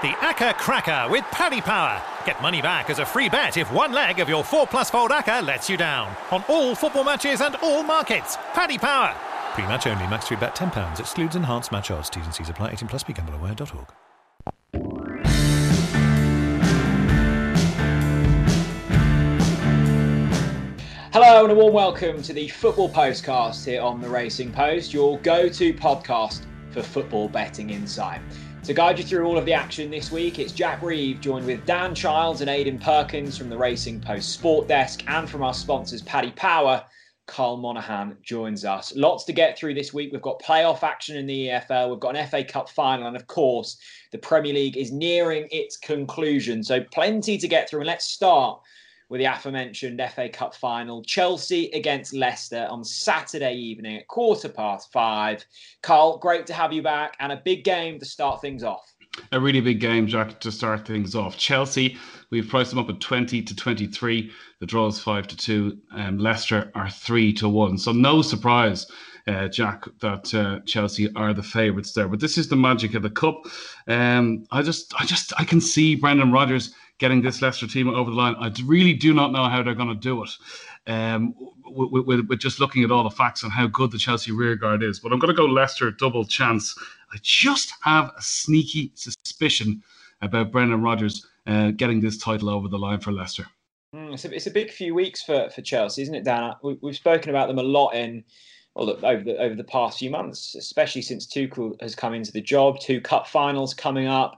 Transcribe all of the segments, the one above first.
The Acca Cracker with Paddy Power. Get money back as a free bet if one leg of your 4+ fold Acca lets you down. On all football matches and all markets. Paddy Power. Pre-match only. Max 3 bet £10. Excludes enhanced match odds. T's and C's apply. 18 plus. BeGambleAware.org. Hello and a warm welcome to the Football Postcast here on the Racing Post, your go-to podcast for football betting insight. To guide you through all of the action this week, it's Jack Reeve joined with Dan Childs and Aidan Perkins from the Racing Post Sport Desk, and from our sponsors Paddy Power, Carl Monaghan joins us. Lots to get through this week. We've got playoff action in the EFL, we've got an FA Cup final, and of course the Premier League is nearing its conclusion. So plenty to get through, and let's start with the aforementioned FA Cup final. Chelsea against Leicester on Saturday evening at 5:15. Carl, great to have you back, and a big game to start things off. A really big game, Jack, to start things off. Chelsea, we've priced them up at 20-23. The draw is 5-2. Leicester are 3-1. So no surprise, Jack, that Chelsea are the favourites there. But this is the magic of the cup. I can see Brendan Rodgers getting this Leicester team over the line. I really do not know how they're going to do it. With just looking at all the facts on how good the Chelsea rearguard is. But I'm going to go Leicester double chance. I just have a sneaky suspicion about Brendan Rodgers getting this title over the line for Leicester. It's a big few weeks for Chelsea, isn't it, Dan? We've spoken about them a lot over the past few months, especially since Tuchel has come into the job. 2 cup finals coming up.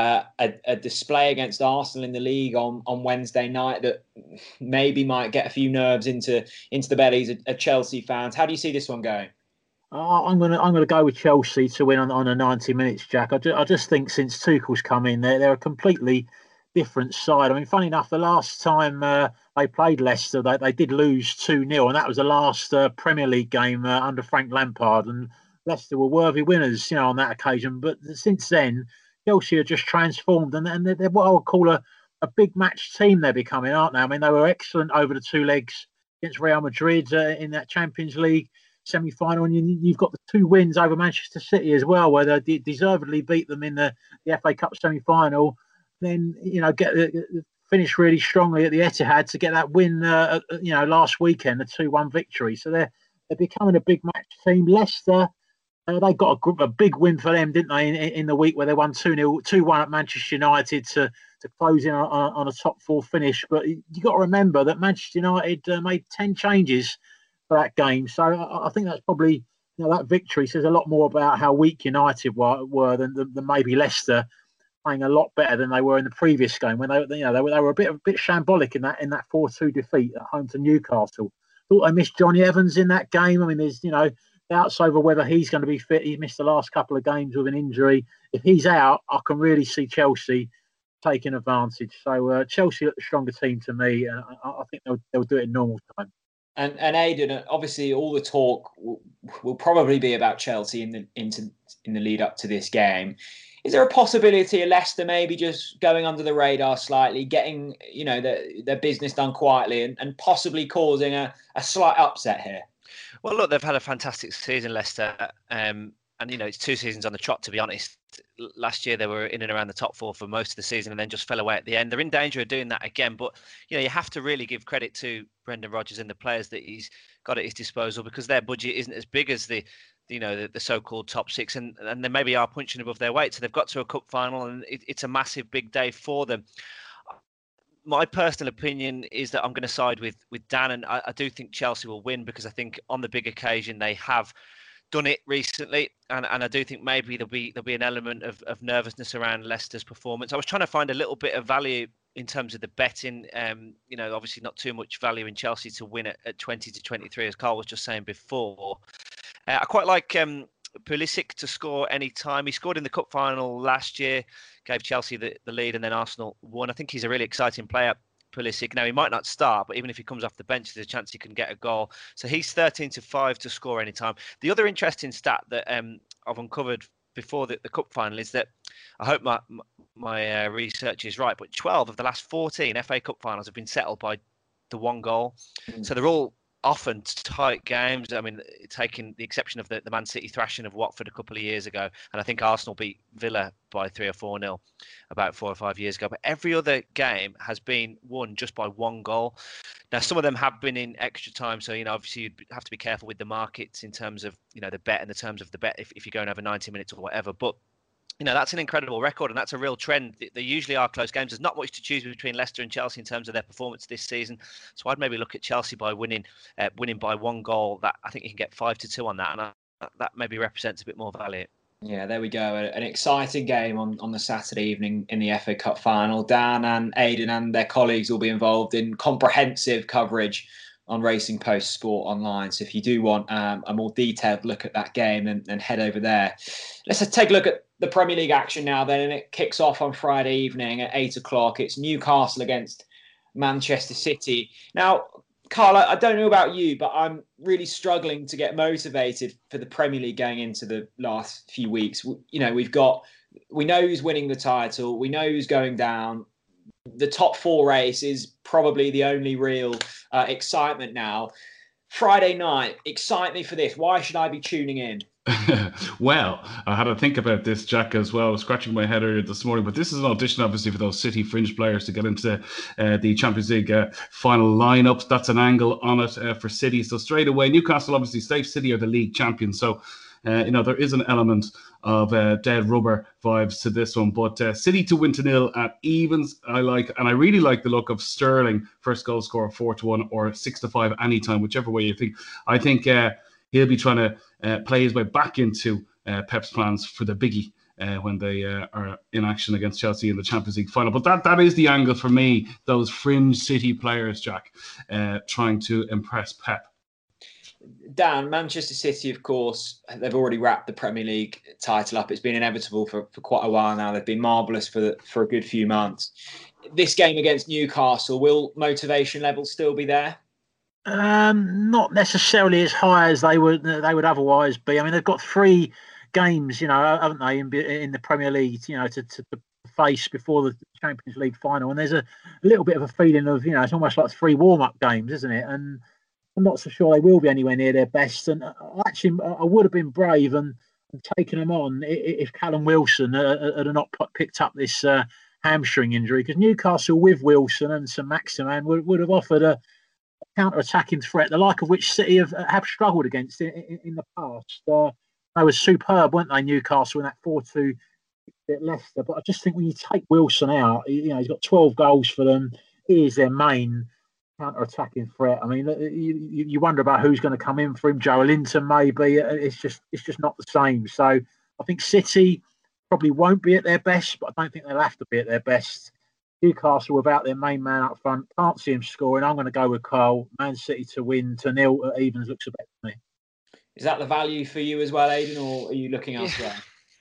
A display against Arsenal in the league on Wednesday night that maybe might get a few nerves into the bellies of Chelsea fans. How do you see this one going? I'm gonna go with Chelsea to win on a 90 minutes, Jack. I just think since Tuchel's come in, they're a completely different side. I mean, funny enough, the last time they played Leicester, they did lose 2-0, and that was the last Premier League game under Frank Lampard, and Leicester were worthy winners, on that occasion. But since then, Chelsea are just transformed, and they're what I would call a big match team they're becoming, aren't they? I mean, they were excellent over the 2 legs against Real Madrid in that Champions League semi-final, and you've got the 2 wins over Manchester City as well, where they deservedly beat them in the FA Cup semi-final. Then, finish really strongly at the Etihad to get that win, last weekend, a 2-1 victory. So they're becoming a big match team. Leicester, they got a big win for them, didn't they, in the week where they won 2-1 at Manchester United to close in on a top 4 finish. But you got to remember that Manchester United made 10 changes for that game. So I think that's probably, that victory says a lot more about how weak United were than maybe Leicester playing a lot better than they were in the previous game when they were a bit shambolic in that 4-2 defeat at home to Newcastle. Thought they missed Johnny Evans in that game. I mean, there's doubts over whether he's going to be fit. He's missed the last couple of games with an injury. If he's out, I can really see Chelsea taking advantage. So Chelsea are the stronger team to me. I think they'll do it in normal time. And Aidan, obviously, all the talk will probably be about Chelsea in the lead up to this game. Is there a possibility of Leicester maybe just going under the radar slightly, getting their business done quietly, and possibly causing a slight upset here? Well, look, they've had a fantastic season, Leicester, and it's 2 seasons on the trot, to be honest. Last year they were in and around the top 4 for most of the season and then just fell away at the end. They're in danger of doing that again, but you have to really give credit to Brendan Rodgers and the players that he's got at his disposal, because their budget isn't as big as the so-called top 6, and they maybe are punching above their weight. So they've got to a cup final, and it's a massive big day for them. My personal opinion is that I'm going to side with Dan, and I do think Chelsea will win, because I think on the big occasion they have done it recently, and I do think maybe there'll be an element of nervousness around Leicester's performance. I was trying to find a little bit of value in terms of the betting. Obviously not too much value in Chelsea to win at 20-23, as Carl was just saying before. I quite like Pulisic to score any time. He scored in the cup final last year, gave Chelsea the lead, and then Arsenal won. I think he's a really exciting player, Pulisic. Now, he might not start, but even if he comes off the bench, there's a chance he can get a goal. So he's 13-5 to score any time. The other interesting stat that I've uncovered before the cup final is that, I hope my research is right, but 12 of the last 14 FA Cup finals have been settled by the 1 goal. So they're all often tight games. I mean, taking the exception of the Man City thrashing of Watford a couple of years ago, and I think Arsenal beat Villa by 3 or 4-0 about 4 or 5 years ago. But every other game has been won just by one goal. Now, some of them have been in extra time, so obviously you'd have to be careful with the markets in terms of the bet and the terms of the bet if you're going over 90 minutes or whatever. But that's an incredible record, and that's a real trend. They usually are close games. There's not much to choose between Leicester and Chelsea in terms of their performance this season. So I'd maybe look at Chelsea by winning by one goal. That I think you can get 5-2 on that, and that maybe represents a bit more value. Yeah, there we go. An exciting game on the Saturday evening in the FA Cup final. Dan and Aidan and their colleagues will be involved in comprehensive coverage on Racing Post Sport Online. So if you do want a more detailed look at that game, then head over there. Let's take a look at the Premier League action now then, and it kicks off on Friday evening at 8 o'clock. It's Newcastle against Manchester City. Now, Carl, I don't know about you, but I'm really struggling to get motivated for the Premier League going into the last few weeks. We know who's winning the title. We know who's going down. The top four race is probably the only real excitement now. Friday night, excite me for this. Why should I be tuning in? Well, I had to think about this, Jack, as well. I was scratching my head earlier this morning, but this is an audition, obviously, for those City fringe players to get into the Champions League final lineups. That's an angle on it for City. So straight away, Newcastle, obviously, safe. City are the league champions. So, there is an element of dead rubber vibes to this one. But City to win 2-0 at evens, I like. And I really like the look of Sterling, first goal scorer, 4-1 or 6-5 anytime, whichever way you think. I think he'll be trying to play his way back into Pep's plans for the biggie when they are in action against Chelsea in the Champions League final. But that is the angle for me, those fringe City players, Jack, trying to impress Pep. Dan, Manchester City, of course, they've already wrapped the Premier League title up. It's been inevitable for quite a while now. They've been marvellous for a good few months. This game against Newcastle, will motivation levels still be there? Not necessarily as high as they would otherwise be. I mean, they've got 3 games, haven't they, in the Premier League, to face before the Champions League final. And there's a little bit of a feeling of, it's almost like 3 warm-up games, isn't it? And I'm not so sure they will be anywhere near their best. And I would have been brave and taken them on if Callum Wilson had not picked up this hamstring injury, because Newcastle with Wilson and St Maximin would have offered a counter-attacking threat, the like of which City have struggled against in the past. They were superb, weren't they, Newcastle, in that 4-2 at Leicester. But I just think when you take Wilson out, he's got 12 goals for them. He is their main counter-attacking threat. I mean, you wonder about who's going to come in for him. Joelinton, maybe. It's just not the same. So I think City probably won't be at their best, but I don't think they'll have to be at their best. Newcastle without their main man up front, can't see him scoring. I'm going to go with Carl. Man City to win 2-0 at evens looks a bit to me. Is that the value for you as well, Aidan, or are you looking elsewhere?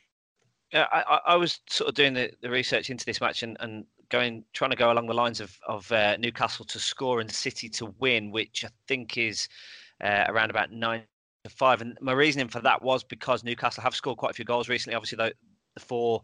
Yeah, I was sort of doing the research into this match and trying to go along the lines of Newcastle to score and City to win, which I think is around about 9-5. And my reasoning for that was because Newcastle have scored quite a few goals recently. Obviously, the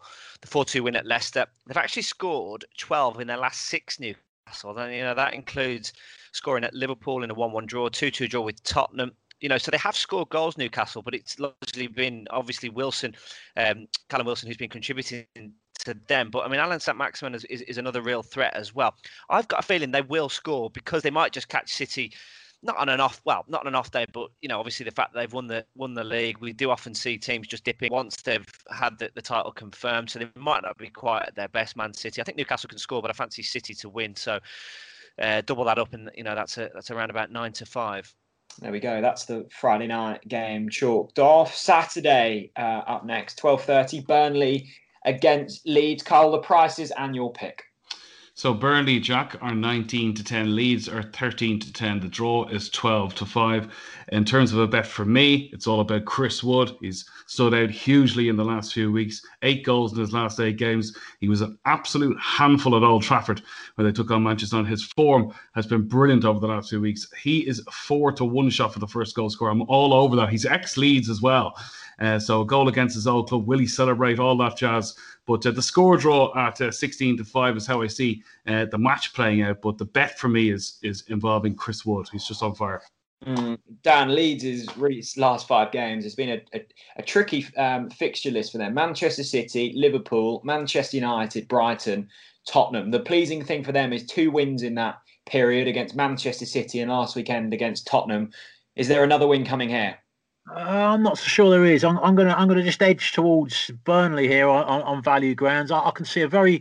4-2 win at Leicester, they've actually scored 12 in their last 6 Newcastle. And that includes scoring at Liverpool in a 1-1 draw, 2-2 draw with Tottenham. So they have scored goals, Newcastle, but it's largely been obviously Wilson, Callum Wilson, who's been contributing to them. But I mean, Alan St Maximin is another real threat as well. I've got a feeling they will score because they might just catch City not on an off day, but obviously the fact that they've won the league, we do often see teams just dipping once they've had the title confirmed, so they might not be quite at their best. Man City, I think Newcastle can score, but I fancy City to win. So double that up, and that's around about 9-5. There we go. That's the Friday night game chalked off. Saturday up next, 12:30, Burnley against Leeds. Carl, the prices and your pick. So Burnley, Jack, are 19-10. Leeds are 13-10. The draw is 12-5. In terms of a bet for me, it's all about Chris Wood. He's stood out hugely in the last few weeks. 8 goals in his last 8 games. He was an absolute handful at Old Trafford when they took on Manchester United. His form has been brilliant over the last few weeks. He is 4-1 shot for the first goal scorer. I'm all over that. He's ex-Leeds as well. So a goal against his old club. Will he celebrate? All that jazz. But the score draw at 16-5 is how I see the match playing out. But the bet for me is involving Chris Wood. He's just on fire. Dan, Leeds' really last 5 games has been a tricky fixture list for them. Manchester City, Liverpool, Manchester United, Brighton, Tottenham. The pleasing thing for them is 2 wins in that period against Manchester City and last weekend against Tottenham. Is there another win coming here? I'm not so sure there is. I'm gonna just edge towards Burnley here on value grounds. I can see a very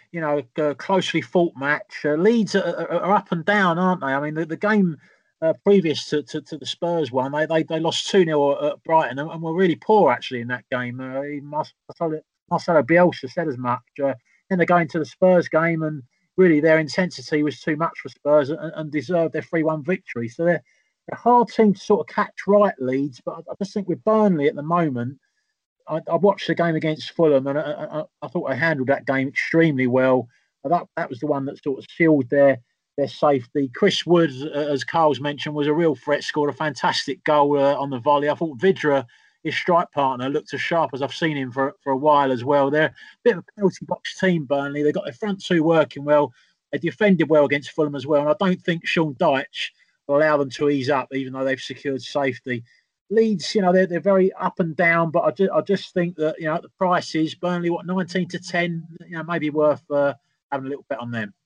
closely fought match. Leeds are up and down, aren't they? I mean, the game previous to the Spurs one, they lost 2-0 at Brighton and were really poor actually in that game. Marcelo Bielsa said as much. Then they go into the Spurs game and really their intensity was too much for Spurs and deserved their 3-1 victory. So they're a hard team to sort of catch right, Leeds. But I just think with Burnley at the moment, I watched the game against Fulham and I thought they handled that game extremely well. That was the one that sort of sealed their safety. Chris Wood, as Carl's mentioned, was a real threat, scored a fantastic goal on the volley. I thought Vydra, his strike partner, looked as sharp as I've seen him for a while as well. They're a bit of a penalty box team, Burnley. They've got their front 2 working well. They defended well against Fulham as well. And I don't think Sean Dyche will allow them to ease up, even though they've secured safety. Leeds, they're very up and down, but I just think that, at the prices, Burnley, 19 to 10, maybe worth having a little bet on them.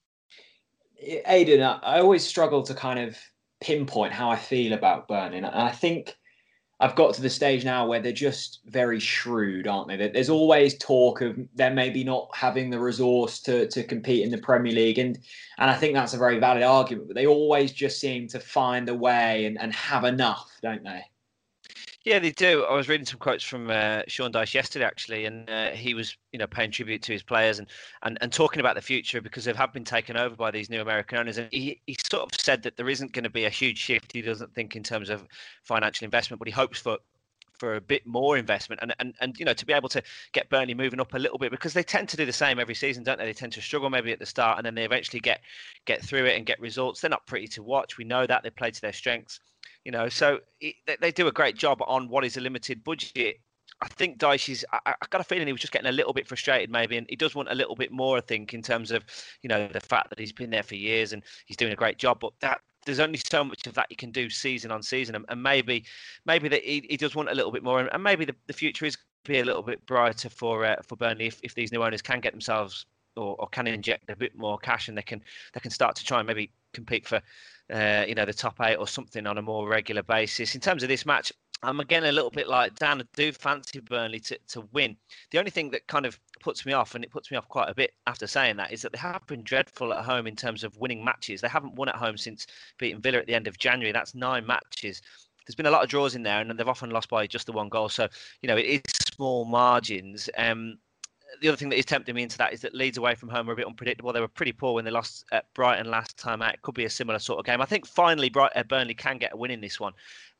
Aidan, I always struggle to kind of pinpoint how I feel about Burnley. And I think I've got to the stage now where they're just very shrewd, aren't they? There's always talk of them maybe not having the resource to compete in the Premier League. And I think that's a very valid argument, but they always just seem to find a way and have enough, don't they? Yeah, they do. I was reading some quotes from Sean Dyche yesterday, actually, and he was, paying tribute to his players and talking about the future because they have been taken over by these new American owners. And he sort of said that there isn't going to be a huge shift. He doesn't think in terms of financial investment, but he hopes for a bit more investment and to be able to get Burnley moving up a little bit, because they tend to do the same every season, don't they? They tend to struggle maybe at the start and then they eventually get through it and get results. They're not pretty to watch. We know that. They play to their strengths. So they do a great job on what is a limited budget. I think Dyche I got a feeling he was just getting a little bit frustrated maybe, and he does want a little bit more, I think, in terms of, the fact that he's been there for years and he's doing a great job, but that there's only so much of that you can do season on season, and maybe that he does want a little bit more, and maybe the future is be a little bit brighter for Burnley if these new owners can get themselves or can inject a bit more cash, and they can start to try and maybe compete for the top 8 or something on a more regular basis. In terms of this match, I'm again a little bit like Dan. I do fancy Burnley to win. The only thing that kind of puts me off, and it puts me off quite a bit after saying that, is that they have been dreadful at home in terms of winning matches. They haven't won at home since beating Villa at the end of January. That's 9 matches. There's been a lot of draws in there, and they've often lost by just the 1 goal. So, it is small margins. The other thing that is tempting me into that is that Leeds away from home are a bit unpredictable. They were pretty poor when they lost at Brighton last time out. It could be a similar sort of game. I think finally Burnley can get a win in this one.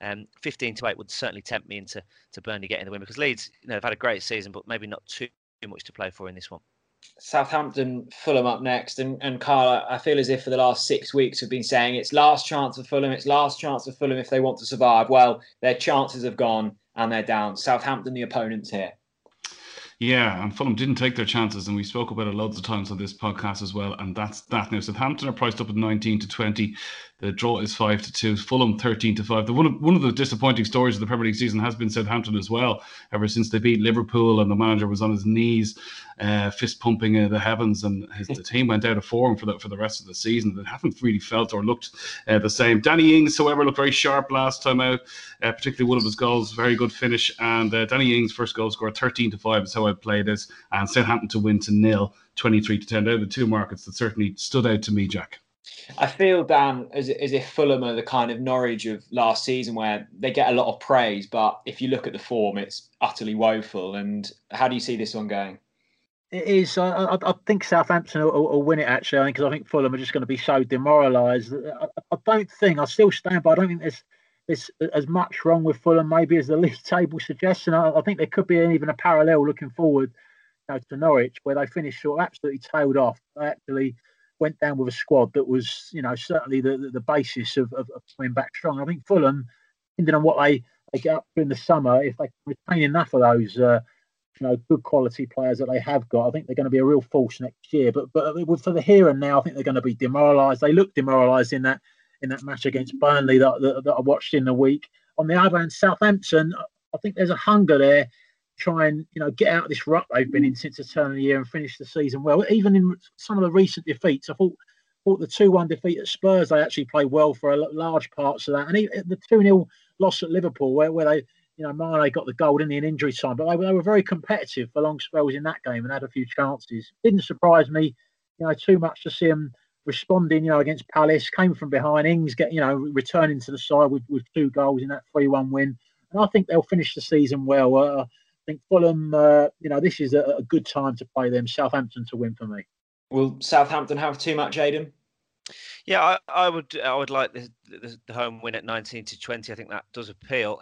15 to 8 would certainly tempt me into Burnley getting the win, because Leeds, they've had a great season, but maybe not too much to play for in this one. Southampton, Fulham up next. And Carl, I feel as if for the last 6 weeks we've been saying it's last chance for Fulham, it's last chance for Fulham if they want to survive. Well, their chances have gone and they're down. Southampton, the opponents here. Yeah, and Fulham didn't take their chances, and we spoke about it loads of times on this podcast as well, and that's that. Now, Southampton are priced up at 19 to 20. The draw is 5 to 2. Fulham 13 to 5. One of the disappointing stories of the Premier League season has been Southampton as well. Ever since they beat Liverpool and the manager was on his knees, fist pumping the heavens, and the team went out of form for the rest of the season. They haven't really felt or looked the same. Danny Ings, however, looked very sharp last time out, particularly one of his goals, very good finish. And Danny Ings' first goal scored 13 to 5 is how I played it, and Southampton to win to 0, 23 to 10. They're the 2 markets that certainly stood out to me, Jack. I feel, Dan, as if Fulham are the kind of Norwich of last season where they get a lot of praise, but if you look at the form, it's utterly woeful. And how do you see this one going? It is. I think Southampton will win it, actually, because I think Fulham are just going to be so demoralised. I still stand by, I don't think there's as much wrong with Fulham maybe as the league table suggests. And I think there could be even a parallel looking forward to Norwich, where they finished sort of absolutely tailed off. They actually went down with a squad that was, certainly the basis of coming back strong. I think Fulham, depending on what they get up to in the summer, if they can retain enough of those, good quality players that they have got, I think they're going to be a real force next year. But for the here and now, I think they're going to be demoralised. They look demoralised in that in that match against Burnley that I watched in the week. On the other hand, Southampton, I think there's a hunger there to try and get out of this rut they've been in since the turn of the year and finish the season well. Even in some of the recent defeats, I thought the 2-1 defeat at Spurs, they actually played well for large parts of that. And even the 2-0 loss at Liverpool, where they, Mane got the goal in injury time, but they were very competitive for long spells in that game and had a few chances. Didn't surprise me, too much to see them responding, against Palace. Came from behind. Ings returning to the side with 2 goals in that 3-1 win. And I think they'll finish the season well. I think Fulham, this is a good time to play them. Southampton to win for me. Will Southampton have too much, Aidan? Yeah, I would like the home win at 19-20. I think that does appeal.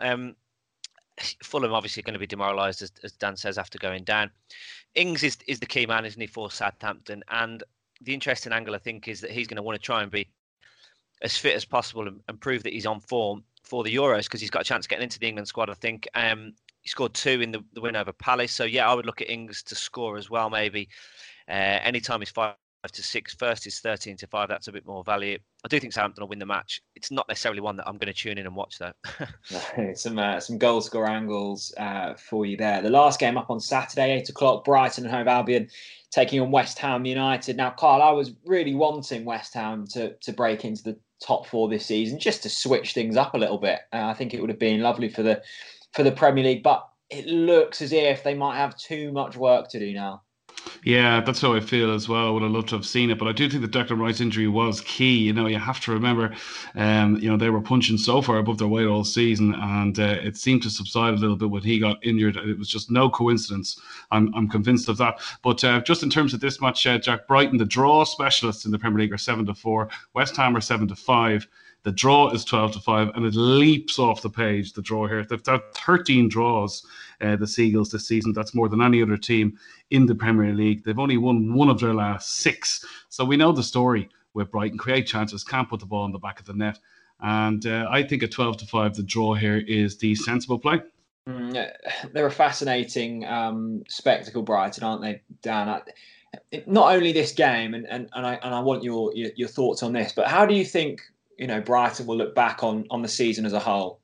Fulham obviously going to be demoralised, as Dan says, after going down. Ings is the key man, isn't he, for Southampton? And the interesting angle, I think, is that he's going to want to try and be as fit as possible and prove that he's on form for the Euros, because he's got a chance of getting into the England squad, I think. He scored 2 in the win over Palace. So, yeah, I would look at Ings to score as well, maybe. Anytime he's 5-6, first is 13-5. That's a bit more value. I do think Southampton will win the match. It's not necessarily one that I'm going to tune in and watch, though. Some goal score angles for you there. The last game up on Saturday, 8 o'clock, Brighton and Hove Albion taking on West Ham United. Now, Carl, I was really wanting West Ham to break into the top 4 this season, just to switch things up a little bit. I think it would have been lovely for the Premier League, but it looks as if they might have too much work to do now. Yeah, that's how I feel as well. I would have loved to have seen it, but I do think the Declan Rice injury was key. You have to remember, they were punching so far above their weight all season, and it seemed to subside a little bit when he got injured. It was just no coincidence. I'm convinced of that. But just in terms of this match, Jack, Brighton, the draw specialists in the Premier League, are 7-4. West Ham are 7-5. The draw is 12-5, and it leaps off the page, the draw here. They've had 13 draws, the Seagulls, this season. That's more than any other team in the Premier League. They've only won 1 of their last 6. So we know the story with Brighton. Create chances, can't put the ball in the back of the net. And I think at 12-5, the draw here is the sensible play. They're a fascinating spectacle, Brighton, aren't they, Dan? Not only this game, and I want your thoughts on this, but how do you think Brighton will look back on the season as a whole?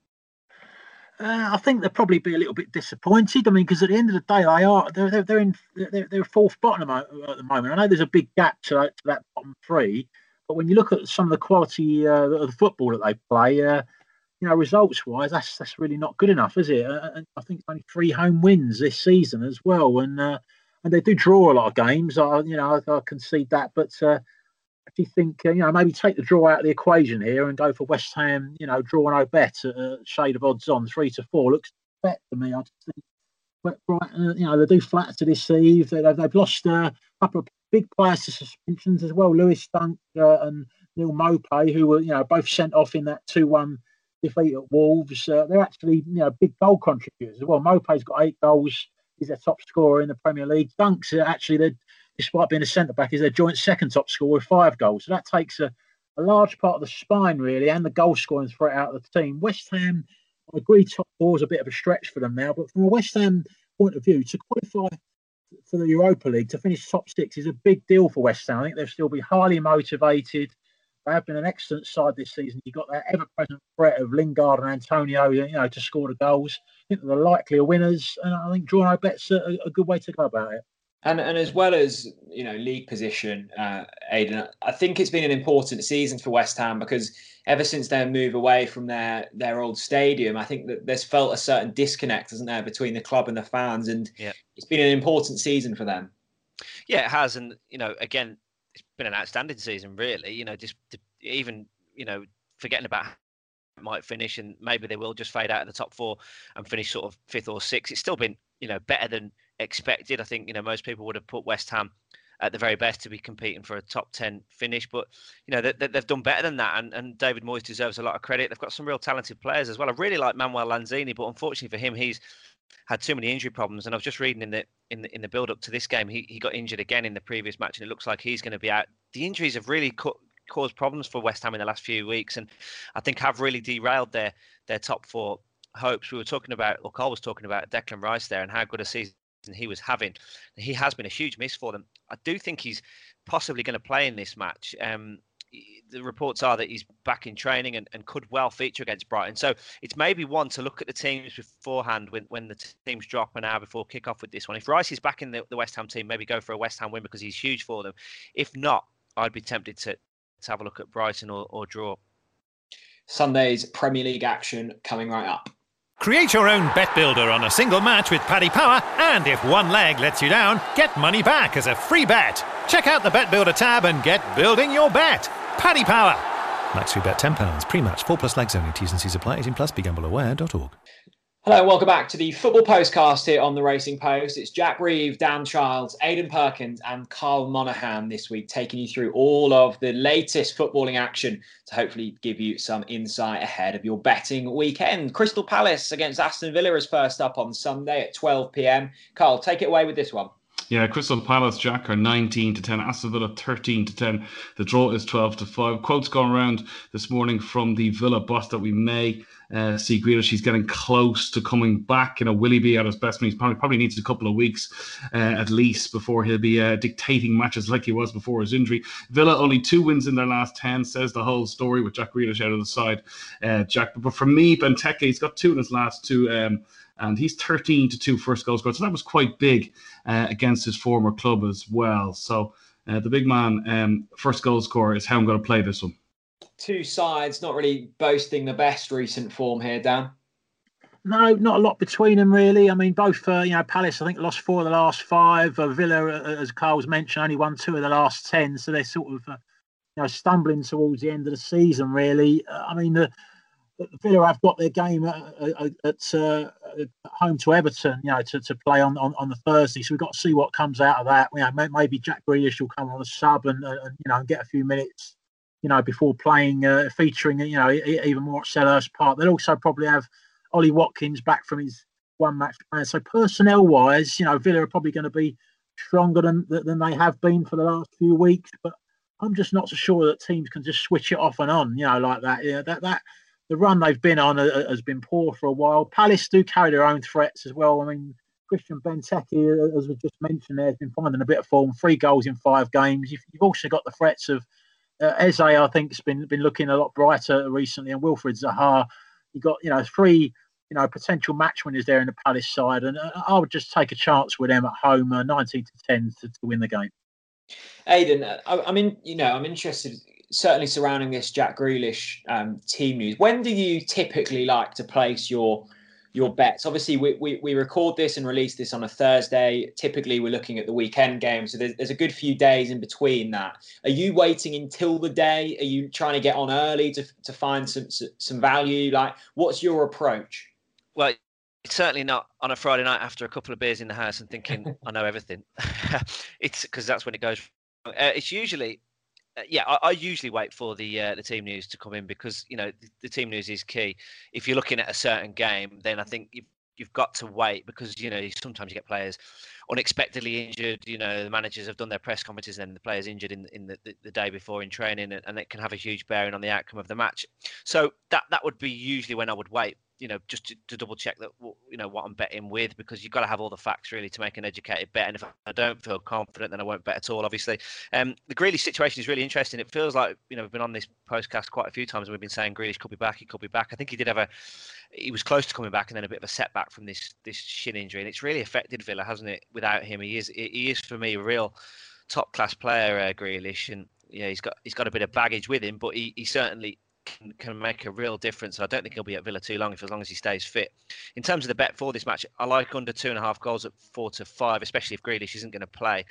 I think they'll probably be a little bit disappointed. I mean, because at the end of the day, they're fourth bottom at the moment. I know there's a big gap to that bottom 3, but when you look at some of the quality of the football that they play, results-wise, that's really not good enough, is it? And I think only 3 home wins this season as well, and they do draw a lot of games. I concede that, but. If you think, maybe take the draw out of the equation here and go for West Ham, draw no bet at a shade of odds on 3-4 looks bet to me. I just think Brighton, they do flat to deceive. They've lost a couple of big players to suspensions as well. Lewis Dunk and Neil Maupay, who were both sent off in that 2-1 defeat at Wolves. They're actually big goal contributors as well. Maupay's got 8 goals. He's their top scorer in the Premier League. Dunk's actually despite being a centre-back, is their joint second top scorer with 5 goals. So that takes a large part of the spine, really, and the goal-scoring threat out of the team. West Ham, I agree, top 4 is a bit of a stretch for them now, but from a West Ham point of view, to qualify for the Europa League, to finish top 6 is a big deal for West Ham. I think they'll still be highly motivated. They have been an excellent side this season. You've got that ever-present threat of Lingard and Antonio, to score the goals. I think they're likelier winners, and I think draw no bet's a good way to go about it. And as well as league position, Aidan, I think it's been an important season for West Ham, because ever since their move away from their old stadium, I think that there's felt a certain disconnect, isn't there, between the club and the fans, and It's been an important season for them. Yeah, it has, and again, it's been an outstanding season, really. Even forgetting about how it might finish, and maybe they will just fade out of the top 4 and finish sort of 5th or 6th. It's still been better than expected. I think most people would have put West Ham at the very best to be competing for a top 10 finish, but they've done better than that, and David Moyes deserves a lot of credit. They've got some real talented players as well. I really like Manuel Lanzini, but unfortunately for him, he's had too many injury problems, and I was just reading in the build up to this game, he got injured again in the previous match, and it looks like he's going to be out. The injuries have really caused problems for West Ham in the last few weeks, and I think have really derailed their top 4 hopes. We were talking about, or Carl was talking about, Declan Rice there and how good a season he was having. He has been a huge miss for them. I do think he's possibly going to play in this match. the reports are that he's back in training and could well feature against Brighton. So it's maybe one to look at the teams beforehand when the teams drop an hour before kickoff with this one. If Rice is back in the West Ham team, maybe go for a West Ham win because he's huge for them. If not, I'd be tempted to have a look at Brighton or draw. Sunday's Premier League action coming right up. Create your own bet builder on a single match with Paddy Power, and if one leg lets you down, get money back as a free bet. Check out the Bet Builder tab and get building your bet. Paddy Power. Max free bet £10. Pre-match 4+ legs only. T's and C's apply. 18+. BeGambleAware.org. Hello and welcome back to the Football Postcast here on the Racing Post. It's Jack Reeve, Dan Childs, Aidan Perkins and Carl Monaghan this week, taking you through all of the latest footballing action to hopefully give you some insight ahead of your betting weekend. Crystal Palace against Aston Villa is first up on Sunday at 12 p.m. Carl, take it away with this one. Yeah, Crystal Palace, Jack, are 19-10. Aston Villa 13-10. The draw is 12-5. Quotes going around this morning from the Villa boss that we may see Grealish. He's getting close to coming back. Will he be at his best? He probably needs a couple of weeks at least before he'll be dictating matches like he was before his injury. Villa only 2 wins in their last 10, says the whole story with Jack Grealish out of the side, Jack. But for me, Benteke, he's got 2 in his last 2. And he's 13-2 first goal scored. So that was quite big against his former club as well. So the big man, first goal scorer, is how I'm going to play this one. 2 sides not really boasting the best recent form here, Dan. No, not a lot between them, really. I mean, both, Palace, I think, lost 4 of the last 5. Villa, as Carl's mentioned, only won 2 of the last 10. So they're sort of, stumbling towards the end of the season, really. Villa have got their game at home to Everton, to play on the Thursday. So we've got to see what comes out of that. Maybe Jack Grealish will come on a sub and get a few minutes, before playing, featuring, even more at Selhurst Park. They'll also probably have Ollie Watkins back from his 1 match plan. So personnel-wise, Villa are probably going to be stronger than they have been for the last few weeks. But I'm just not so sure that teams can just switch it off and on, like that. The run they've been on has been poor for a while. Palace do carry their own threats as well. I mean, Christian Benteke, as we just mentioned there, has been finding a bit of form. 3 goals in 5 games. You've also got the threats of Eze, I think, has been looking a lot brighter recently, and Wilfried Zaha. You've got 3 potential match winners there in the Palace side, and I would just take a chance with them at home, 19-10 to win the game. Aidan, I'm interested, certainly surrounding this Jack Grealish team news. When do you typically like to place your bets? Obviously, we record this and release this on a Thursday. Typically, we're looking at the weekend game, so there's a good few days in between that. Are you waiting until the day? Are you trying to get on early to find some value? Like, what's your approach? Well, it's certainly not on a Friday night after a couple of beers in the house and thinking I know everything. It's because that's when it goes. It's usually. I usually wait for the team news to come in because the team news is key. If you're looking at a certain game, then I think you've got to wait because sometimes you get players unexpectedly injured. The managers have done their press conferences and the players injured in the day before in training, and it can have a huge bearing on the outcome of the match. So that would be usually when I would wait. Just to double check that what I'm betting with, because you've got to have all the facts really to make an educated bet. And if I don't feel confident, then I won't bet at all, obviously. The Grealish situation is really interesting. It feels like, we've been on this postcast quite a few times and we've been saying Grealish could be back, he could be back. I think he was close to coming back and then a bit of a setback from this shin injury. And it's really affected Villa, hasn't it? Without him, he is for me a real top class player, Grealish. And he's got a bit of baggage with him, but he certainly can make a real difference. I don't think he'll be at Villa too long as long as he stays fit. In terms of the bet for this match, I like under 2.5 goals at 4-5, especially if Grealish isn't going to play.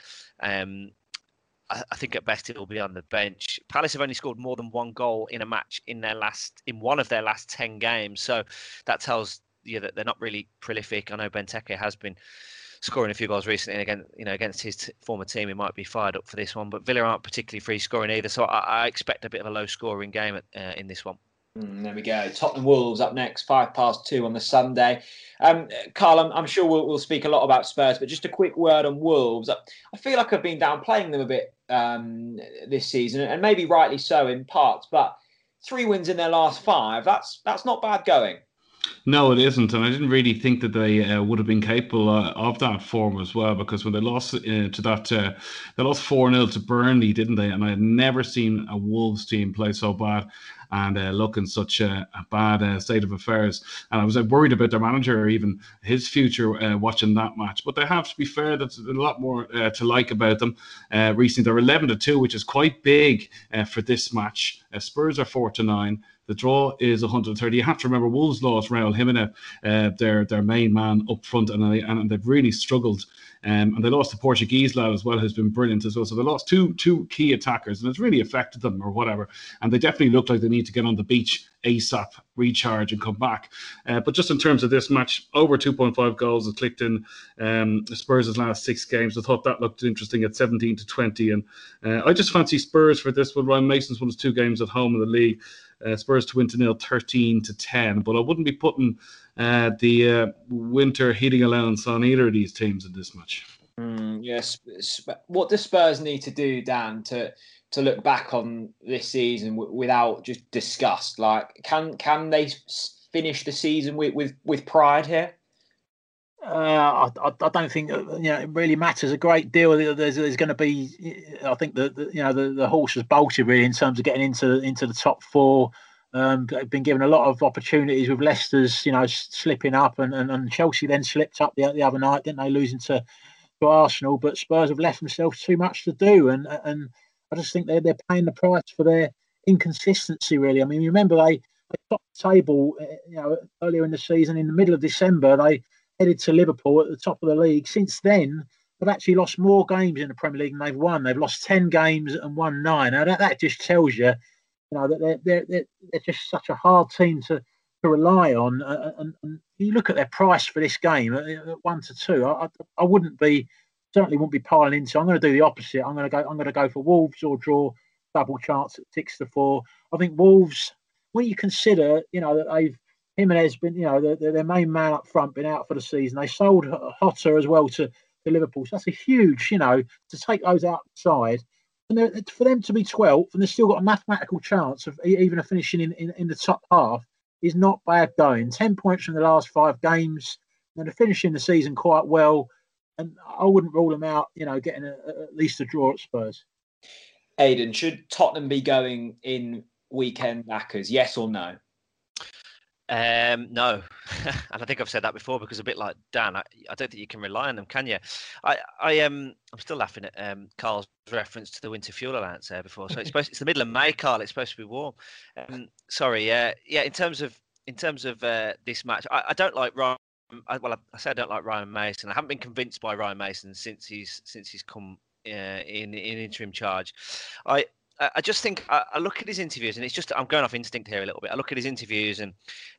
I think at best he'll be on the bench. Palace have only scored more than 1 goal in a match in one of their last 10 games, so that tells you that they're not really prolific. I know Benteke has been scoring a few goals recently, and again, against his former team, he might be fired up for this one. But Villa aren't particularly free scoring either, so I expect a bit of a low scoring game in this one. There we go. Tottenham Wolves up next, 2:05 on the Sunday. Carl, I'm sure we'll speak a lot about Spurs, but just a quick word on Wolves. I feel like I've been downplaying them a bit this season, and maybe rightly so in parts. But 3 wins in their last 5, that's not bad going. No, it isn't, and I didn't really think that they would have been capable of that form as well. Because when they lost they lost 4-0 to Burnley, didn't they? And I had never seen a Wolves team play so bad and look in such a bad state of affairs. And I was worried about their manager, or even his future, watching that match. But they have to be fair. There's a lot more to like about them. Recently, they're 11-2, which is quite big for this match. Spurs are 4-9. The draw is 130. You have to remember Wolves lost Raul Jimenez, their main man up front, and they've really struggled. And they lost the Portuguese lad as well, who's been brilliant as well. So they lost two key attackers, and it's really affected them or whatever. And they definitely look like they need to get on the beach ASAP, recharge, and come back. But just in terms of this match, over 2.5 goals has clicked in Spurs' last 6 games. I thought that looked interesting at 17-20. And I just fancy Spurs for this one. Ryan Mason's won his 2 games at home in the league. Spurs to win to nil 13-10, but I wouldn't be putting the winter heating allowance on either of these teams in this match. Yes. What do Spurs need to do, Dan, to look back on this season without just disgust? Like, can they finish the season with pride here? I don't think it really matters a great deal. There's going to be, I think the horse has bolted really in terms of getting into the top 4. They've been given a lot of opportunities with Leicester's slipping up, and Chelsea then slipped up the other night, didn't they, losing to Arsenal? But Spurs have left themselves too much to do, and I just think they're paying the price for their inconsistency. Really, I mean, you remember they topped the table, earlier in the season. In the middle of December, they headed to Liverpool at the top of the league. Since then, they've actually lost more games in the Premier League than they've won. They've lost 10 games and won 9. Now that just tells you, that they're just such a hard team to rely on. And you look at their price for this game at 1-2. I certainly wouldn't be piling into. I'm going to do the opposite. I'm going to go for Wolves or draw, double chance at 6-4. I think Wolves, when you consider, that they've Jimenez been, their main man up front, been out for the season. They sold Jota as well to Liverpool. So that's a huge, to take those outside. And for them to be 12th, and they've still got a mathematical chance of even finishing in the top half, is not bad going. 10 points from the last 5 games. And they're finishing the season quite well. And I wouldn't rule them out, getting at least a draw at Spurs. Aidan, should Tottenham be going in weekend backers? Yes or no? No, and I think I've said that before, because a bit like Dan, I don't think you can rely on them, can you? I'm still laughing at Carl's reference to the winter fuel allowance there before. So it's the middle of May, Carl. It's supposed to be warm. Sorry, In terms of this match, I don't like Ryan. I say I don't like Ryan Mason. I haven't been convinced by Ryan Mason since he's come in interim charge. I just think I look at his interviews, and it's just, I'm going off instinct here a little bit. I look at his interviews, and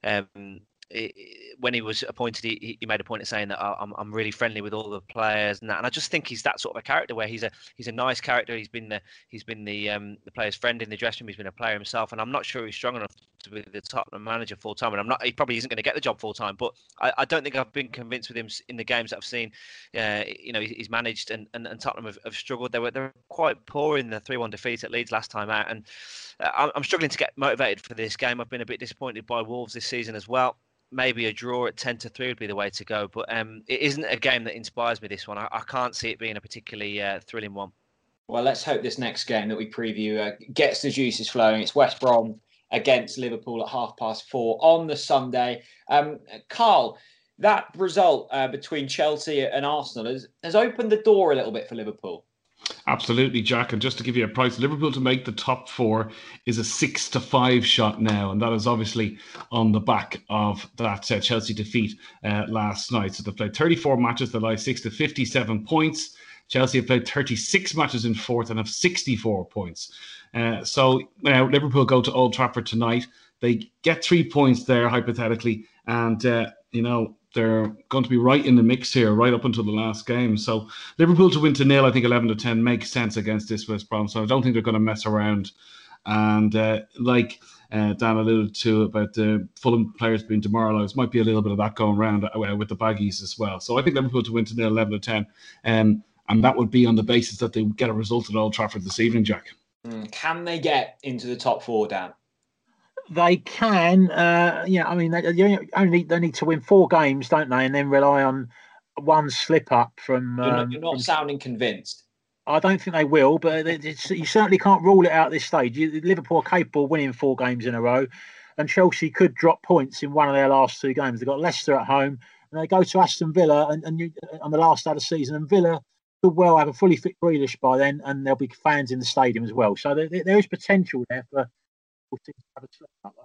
when he was appointed, he made a point of saying that I'm really friendly with all the players and that. And I just think he's that sort of a character where he's a nice character. He's been the player's friend in the dressing room. He's been a player himself, and I'm not sure he's strong enough to be the Tottenham manager full time. And he probably isn't going to get the job full time. But I don't think I've been convinced with him in the games that I've seen. He's managed, and Tottenham have struggled. They were quite poor in the 3-1 defeat at Leeds last time out, and I'm struggling to get motivated for this game. I've been a bit disappointed by Wolves this season as well. Maybe a draw at 10-3 would be the way to go, but it isn't a game that inspires me, this one. I can't see it being a particularly thrilling one. Well, let's hope this next game that we preview gets the juices flowing. It's West Brom against Liverpool at 4:30 on the Sunday. Carl, that result between Chelsea and Arsenal has opened the door a little bit for Liverpool. Absolutely, Jack. And just to give you a price, Liverpool to make the top 4 is a 6-5 shot now. And that is obviously on the back of that Chelsea defeat last night. So they've played 34 matches. They lie 6 to 57 points. Chelsea have played 36 matches in 4th and have 64 points. So Liverpool go to Old Trafford tonight. They get 3 points there, hypothetically. And, they're going to be right in the mix here, right up until the last game. So Liverpool to win to nil, I think 11-10 makes sense against this West Brom. So I don't think they're going to mess around. And like Dan alluded to about the Fulham players being demoralised, might be a little bit of that going around with the baggies as well. So I think Liverpool to win to nil, 11-10. And that would be on the basis that they get a result at Old Trafford this evening, Jack. Can they get into the top 4, Dan? They can, I mean, they need to win 4 games, don't they, and then rely on one slip up from. You're not sounding convinced. I don't think they will, but you certainly can't rule it out at this stage. Liverpool are capable of winning 4 games in a row, and Chelsea could drop points in one of their last 2 games. They've got Leicester at home, and they go to Aston Villa on the last day of the season, and Villa could well have a fully fit Grealish by then, and there'll be fans in the stadium as well. So there is potential there for teams to have a slip up.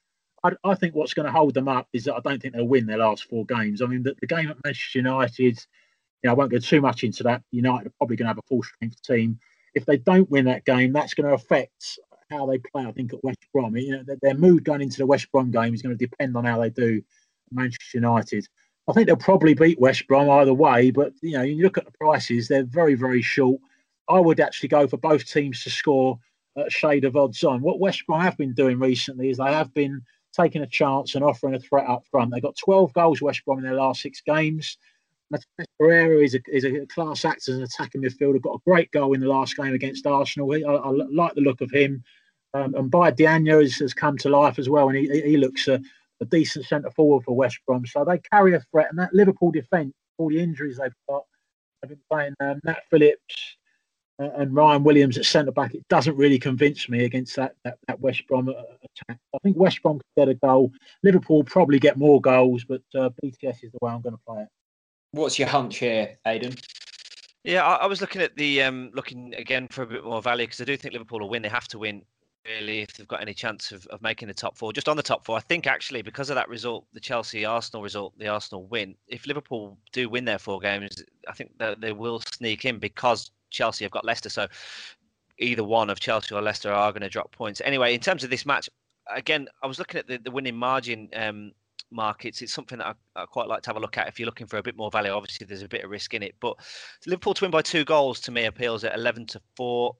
I think what's going to hold them up is that I don't think they'll win their last 4 games. I mean, the game at Manchester United, I won't go too much into that. United are probably going to have a full-strength team. If they don't win that game, that's going to affect how they play, I think, at West Brom. Their mood going into the West Brom game is going to depend on how they do at Manchester United. I think they'll probably beat West Brom either way, but, you look at the prices, they're very, very short. I would actually go for both teams to score at a shade of odds on. What West Brom have been doing recently is they have been taking a chance and offering a threat up front. They got 12 goals, West Brom, in their last 6 games. Matheus Pereira is a class act as an attacking midfielder. Got a great goal in the last game against Arsenal. I like the look of him. And Baye Diagne has come to life as well, and he looks a decent centre forward for West Brom. So they carry a threat, and that Liverpool defence, all the injuries they've got, they've been playing Nat Phillips and Ryan Williams at centre back. It doesn't really convince me against that West Brom attack. I think West Brom could get a goal. Liverpool will probably get more goals, but BTS is the way I'm going to play it. What's your hunch here, Aidan? Yeah, I was looking at looking again for a bit more value, because I do think Liverpool will win. They have to win, really, if they've got any chance of making the top 4. Just on the top 4, I think actually because of that result, the Chelsea-Arsenal result, the Arsenal win, if Liverpool do win their 4 games, I think that they will sneak in, because Chelsea have got Leicester. So either one of Chelsea or Leicester are going to drop points. Anyway, in terms of this match, again, I was looking at the winning margin markets. It's something that I quite like to have a look at if you're looking for a bit more value. Obviously, there's a bit of risk in it, but Liverpool to win by 2 goals to me appeals at 11-4.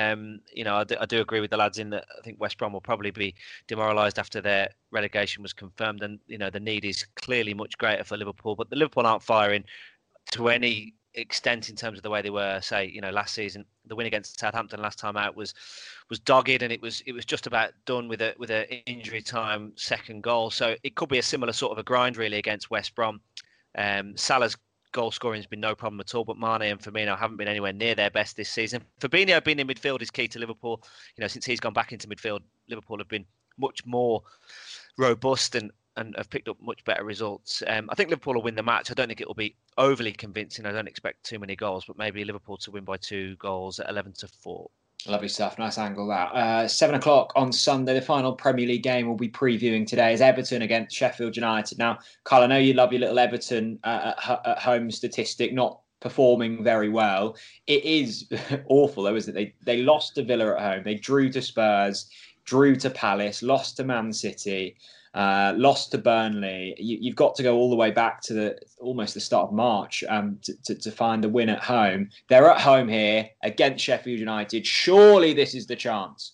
I do agree with the lads in that I think West Brom will probably be demoralised after their relegation was confirmed, and the need is clearly much greater for Liverpool. But the Liverpool aren't firing to any extent in terms of the way they were, say, last season. The win against Southampton last time out was dogged, and it was just about done with a injury time second goal. So it could be a similar sort of a grind really against West Brom. Salah's goal scoring has been no problem at all, but Mane and Firmino haven't been anywhere near their best this season. Fabinho being in midfield is key to Liverpool. Since he's gone back into midfield, Liverpool have been much more robust and have picked up much better results. I think Liverpool will win the match. I don't think it will be overly convincing. I don't expect too many goals, but maybe Liverpool to win by 2 goals at 11-4. Lovely stuff. Nice angle that. 7 o'clock on Sunday, the final Premier League game we'll be previewing today is Everton against Sheffield United. Now, Carl, I know you love your little Everton at home statistic, not performing very well. It is awful, though, isn't it? They lost to Villa at home. They drew to Spurs, drew to Palace, lost to Man City, lost to Burnley. You've got to go all the way back to almost the start of March to find the win at home. They're at home here against Sheffield United. Surely this is the chance.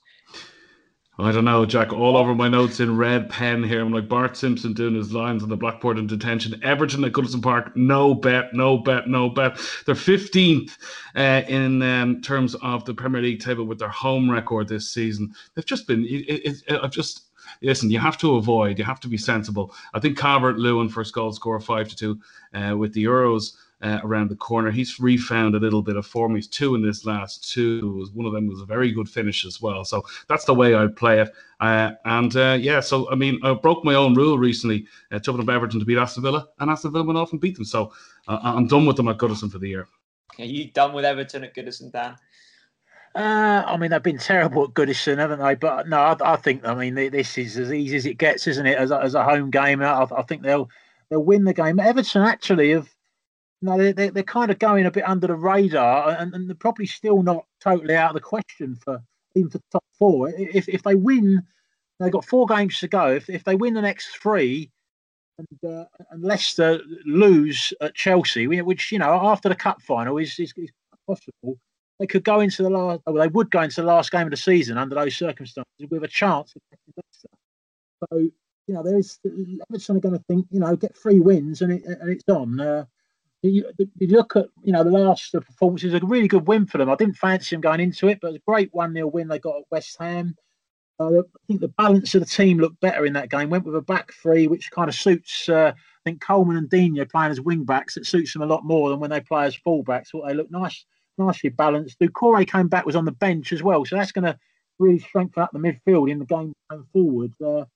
I don't know, Jack. All over my notes in red pen here. I'm like Bart Simpson doing his lines on the blackboard in detention. Everton at Goodison Park, no bet, no bet, no bet. They're 15th in terms of the Premier League table with their home record this season. They've just been... Listen, you have to avoid, you have to be sensible. I think Calvert-Lewin first goal score 5-2 with the Euros around the corner. He's refound a little bit of form. He's 2 in this last 2. One of them was a very good finish as well. So that's the way I'd play it. So I mean, I broke my own rule recently, tipping up Everton to beat Aston Villa, and Aston Villa went off and beat them. So I'm done with them at Goodison for the year. Are you done with Everton at Goodison, Dan? I mean, they've been terrible at Goodison, haven't they? But no, I think, this is as easy as it gets, isn't it? As a home game, I think they'll win the game. Everton actually have, they're kind of going a bit under the radar, and they're probably still not totally out of the question for top 4. If they win, they've got 4 games to go. If they win the next 3, and Leicester lose at Chelsea, which after the cup final is possible. They could go into they would go into the last game of the season under those circumstances with a chance of getting Leicester. So, there's Everton are going to think, get 3 wins and it's on. You look at, the last performance is a really good win for them. I didn't fancy them going into it, but it was a great 1-0 win they got at West Ham. I think the balance of the team looked better in that game. Went with a back three, which kind of suits. I think Coleman and Digne playing as wing backs. It suits them a lot more than when they play as full backs. Thought they looked nicely balanced. Doucouré came back, was on the bench as well, so that's going to really strengthen up the midfield in the game going forward.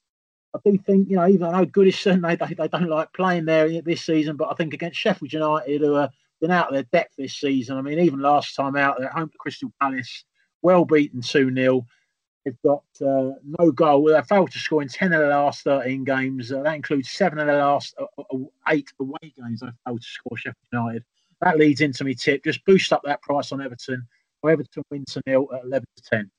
I do think, even though Goodison, they don't like playing there this season, but I think against Sheffield United, who have been out of their depth this season, I mean, even last time out, they're at home to Crystal Palace, well beaten 2-0. They've got no goal. They failed to score in 10 of the last 13 games. That includes 7 of the last 8 away games they failed to score Sheffield United. That leads into my tip. Just boost up that price on Everton. Everton win 2-0 at 11-10.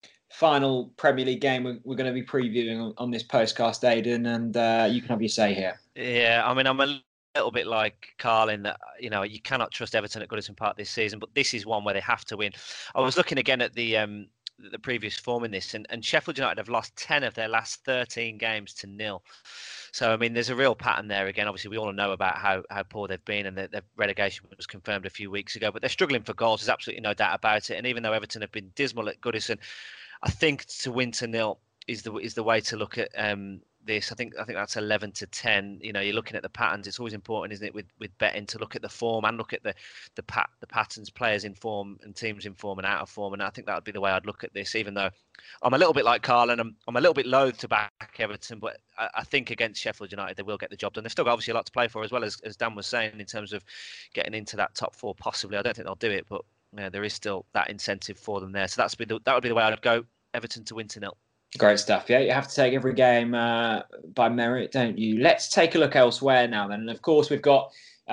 Final Premier League game we're going to be previewing on this postcast, Aidan, and you can have your say here. Yeah, I mean, I'm a little bit like Carl in that, you cannot trust Everton at Goodison Park this season, but this is one where they have to win. I was looking again at the previous form in this, and Sheffield United have lost 10 of their last 13 games to 0. So, I mean, there's a real pattern there again. Obviously, we all know about how poor they've been, and their relegation was confirmed a few weeks ago, but they're struggling for goals. There's absolutely no doubt about it. And even though Everton have been dismal at Goodison, I think to win 2-0 is the way to look at this. I think that's 11-10. You're looking at the patterns. It's always important, isn't it, with betting, to look at the form and look at the patterns, players in form and teams in form and out of form. And I think that would be the way I'd look at this. Even though I'm a little bit like Carl, and I'm a little bit loath to back Everton, but I think against Sheffield United they will get the job done. They've still got obviously a lot to play for, as well as Dan was saying, in terms of getting into that top 4. Possibly, I don't think they'll do it, but there is still that incentive for them there. So that would be the way I'd go. Everton to win 2-0. Great stuff. Yeah, you have to take every game by merit, don't you? Let's take a look elsewhere now then. And of course, we've got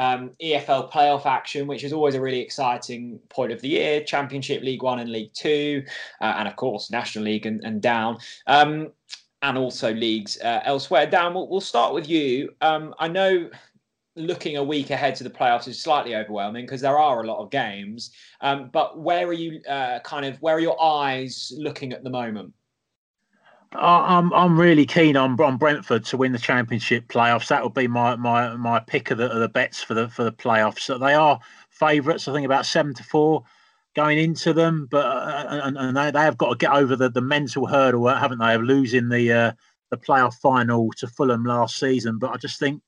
EFL playoff action, which is always a really exciting point of the year. Championship, League One and League Two, and of course, National League and down. And also leagues elsewhere. Dan, we'll start with you. I know looking a week ahead to the playoffs is slightly overwhelming because there are a lot of games. But where are you where are your eyes looking at the moment? I'm really keen on Brentford to win the Championship playoffs. That would be my pick of the bets for the playoffs. So they are favourites, I think, about 7-4 going into them, but and they have got to get over the mental hurdle, haven't they, of losing the playoff final to Fulham last season. But I just think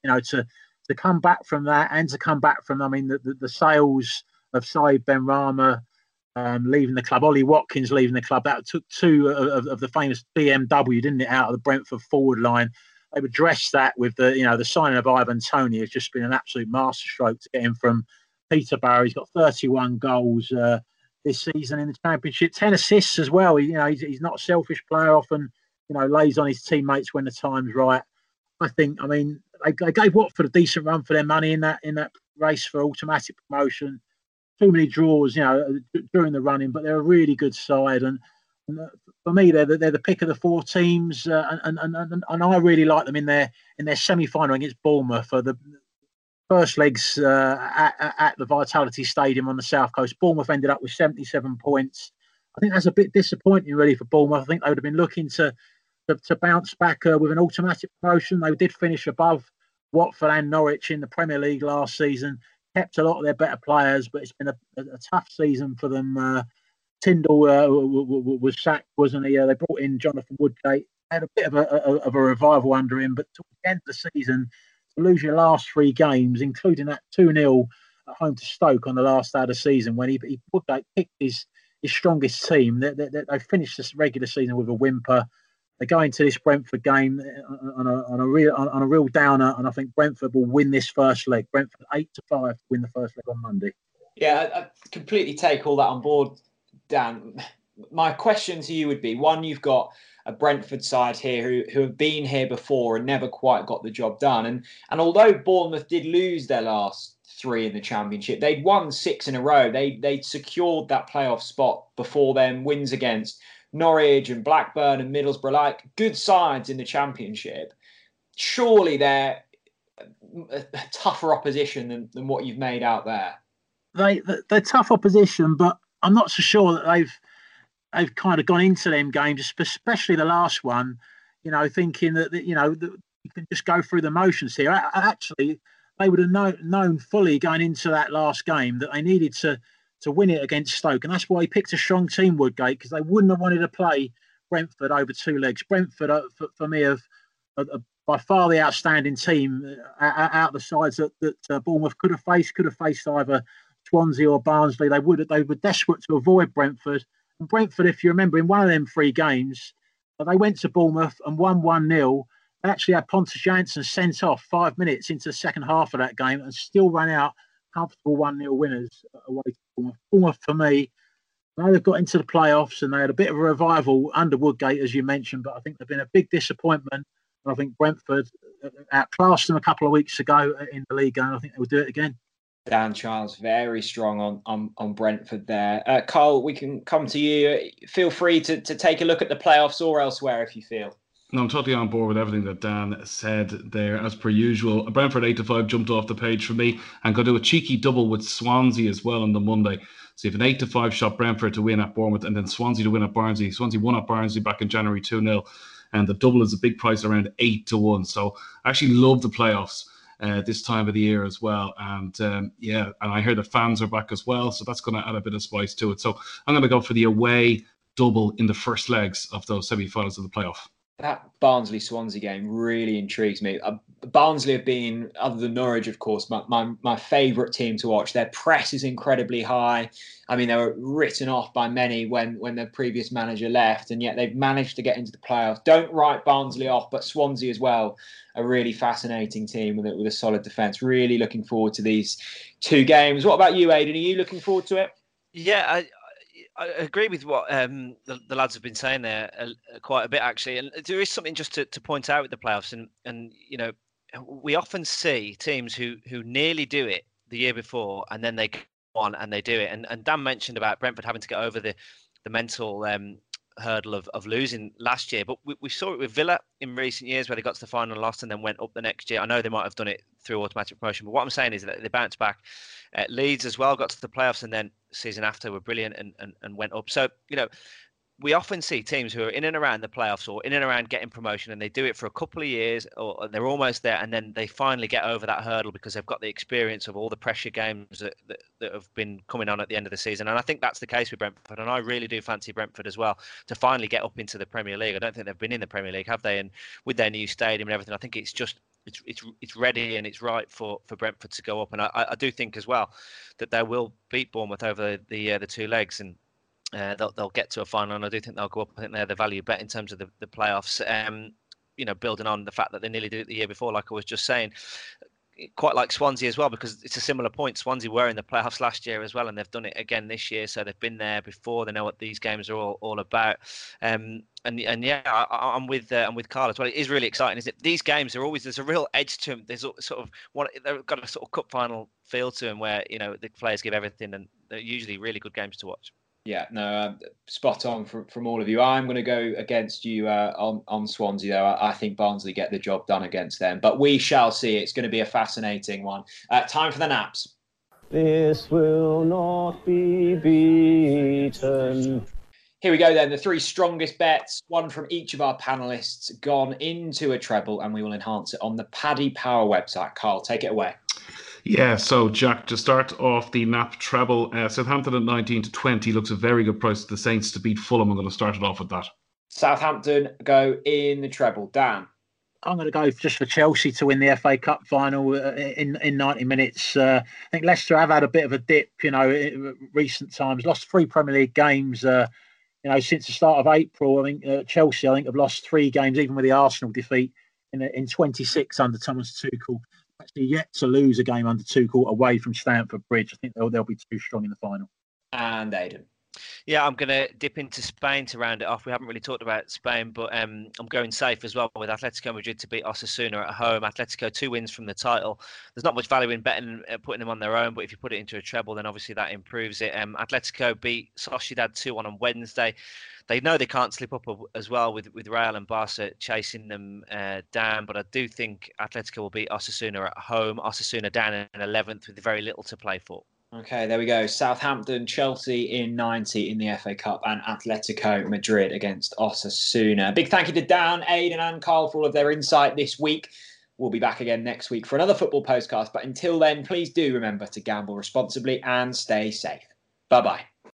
to come back from that, and to come back from, I mean, the sales of Saïd Benrahma leaving the club, Ollie Watkins leaving the club, that took 2 of the famous BMW, didn't it, out of the Brentford forward line. They've addressed that with the signing of Ivan Toney. Has just been an absolute masterstroke to get him from Peterborough. He's got 31 goals this season in the Championship, 10 assists as well. He's not a selfish player, often lays on his teammates when the time's right. I mean, they gave Watford a decent run for their money in that race for automatic promotion. Too many draws, during the running, but they're a really good side. And for me, they're the pick of the 4 teams, and I really like them in their semi-final against Bournemouth for the first legs at the Vitality Stadium on the South Coast. Bournemouth ended up with 77 points. I think that's a bit disappointing, really, for Bournemouth. I think they would have been looking to bounce back with an automatic promotion. They did finish above Watford and Norwich in the Premier League last season. Kept a lot of their better players, but it's been a tough season for them. Tyndall was sacked, wasn't he? They brought in Jonathan Woodgate. Had a bit of a revival under him, but towards the end of the season, to lose your last 3 games, including that 2-0 at home to Stoke on the last day of the season, when Woodgate picked his strongest team. They finished this regular season with a whimper. They go into this Brentford game on a real downer, and I think Brentford will win this first leg. Brentford 8-5 to win the first leg on Monday. Yeah, I completely take all that on board, Dan. My question to you would be: one, you've got a Brentford side here who have been here before and never quite got the job done. And although Bournemouth did lose their last 3 in the Championship, they'd won 6 in a row. They'd secured that playoff spot before then. Wins against Norwich and Blackburn and Middlesbrough, like good sides in the Championship. Surely they're a tougher opposition than what you've made out there. They're tough opposition, but I'm not so sure that they've kind of gone into them games, especially the last one, thinking that you can just go through the motions here. Actually, they would have known fully going into that last game that they needed to win it against Stoke. And that's why he picked a strong team, Woodgate, because they wouldn't have wanted to play Brentford over 2 legs. Brentford, for me, are by far the outstanding team out of the sides that Bournemouth could have faced either Swansea or Barnsley. They were desperate to avoid Brentford. And Brentford, if you remember, in one of them 3 games, they went to Bournemouth and won 1-0. They actually had Pontus Jansson sent off 5 minutes into the second half of that game and still ran out comfortable 1-0 winners away to Bournemouth. Bournemouth, for me, they've got into the playoffs and they had a bit of a revival under Woodgate, as you mentioned, but I think they've been a big disappointment. And I think Brentford outclassed them a couple of weeks ago in the league, and I think they will do it again. Dan Charles, very strong on Brentford there. Carl, we can come to you. Feel free to take a look at the playoffs or elsewhere if you feel. No, I'm totally on board with everything that Dan said there, as per usual. Brentford 8-5 jumped off the page for me, and going to do a cheeky double with Swansea as well on the Monday. So you have an 8-5 shot Brentford to win at Bournemouth, and then Swansea to win at Barnsley. Swansea won at Barnsley back in January 2-0, and the double is a big price around 8-1. So I actually love the playoffs this time of the year as well. And and I hear that fans are back as well, so that's going to add a bit of spice to it. So I'm going to go for the away double in the first legs of those semi-finals of the playoff. That Barnsley-Swansea game really intrigues me. Barnsley have been, other than Norwich, of course, my favourite team to watch. Their press is incredibly high. I mean, they were written off by many when their previous manager left, and yet they've managed to get into the playoffs. Don't write Barnsley off, but Swansea as well, a really fascinating team with a solid defence. Really looking forward to these 2 games. What about you, Aidan? Are you looking forward to it? Yeah, I agree with what the lads have been saying there quite a bit, actually. And there is something just to point out with the playoffs. And you know, we often see teams who nearly do it the year before and then they go on and they do it. And Dan mentioned about Brentford having to get over the mental hurdle of losing last year. But we saw it with Villa in recent years where they got to the final and lost and then went up the next year. I know they might have done it through automatic promotion, but what I'm saying is that they bounced back. Leeds as well got to the playoffs and then season after were brilliant and went up. So, you know, we often see teams who are in and around the playoffs or in and around getting promotion, and they do it for a couple of years or they're almost there, and then they finally get over that hurdle because they've got the experience of all the pressure games that have been coming on at the end of the season. And I think that's the case with Brentford, and I really do fancy Brentford as well to finally get up into the Premier League. I don't think they've been in the Premier League, have they? And with their new stadium and everything, I think it's just it's ready and it's right for Brentford to go up. And I do think as well that they will beat Bournemouth over the 2 legs, and they'll get to a final, and I do think they'll go up. I think they're the value bet in terms of the playoffs. You know, building on the fact that they nearly did it the year before, like I was just saying. Quite like Swansea as well, because it's a similar point. Swansea were in the playoffs last year as well, and they've done it again this year. So they've been there before. They know what these games are all about. And yeah, I'm with Carl as well. It is really exciting. Is it? These games are always, there's a real edge to them. There's sort of they've got a sort of cup final feel to them, where you know the players give everything, and they're usually really good games to watch. Yeah, no, spot on from all of you. I'm going to go against you on Swansea, though. I think Barnsley get the job done against them. But we shall see. It's going to be a fascinating one. Time for the naps. This will not be beaten. Here we go then. The 3 strongest bets, one from each of our panellists, gone into a treble, and we will enhance it on the Paddy Power website. Carl, take it away. Yeah, so Jack, to start off the nap treble, Southampton at 19-20 looks a very good price to the Saints to beat Fulham. I'm going to start it off with that. Southampton go in the treble. Dan? I'm going to go just for Chelsea to win the FA Cup final in 90 minutes. I think Leicester have had a bit of a dip, you know, in recent times. Lost 3 Premier League games, you know, since the start of April. I think Chelsea, have lost 3 games, even with the Arsenal defeat in 26 under Thomas Tuchel. Actually yet to lose a game under Tuchel away from Stamford Bridge. I think they'll be too strong in the final. And Aidan? Yeah, I'm going to dip into Spain to round it off. We haven't really talked about Spain, but I'm going safe as well with Atletico Madrid to beat Osasuna at home. Atletico 2 wins from the title. There's not much value in betting putting them on their own, but if you put it into a treble, then obviously that improves it. Atletico beat Sociedad 2-1 on Wednesday. They know they can't slip up as well with Real and Barca chasing them down, but I do think Atletico will beat Osasuna at home. Osasuna down in 11th with very little to play for. Okay, there we go. Southampton, Chelsea in 90 in the FA Cup, and Atletico Madrid against Osasuna. Big thank you to Dan, Aidan and Carl for all of their insight this week. We'll be back again next week for another football postcast. But until then, please do remember to gamble responsibly and stay safe. Bye-bye.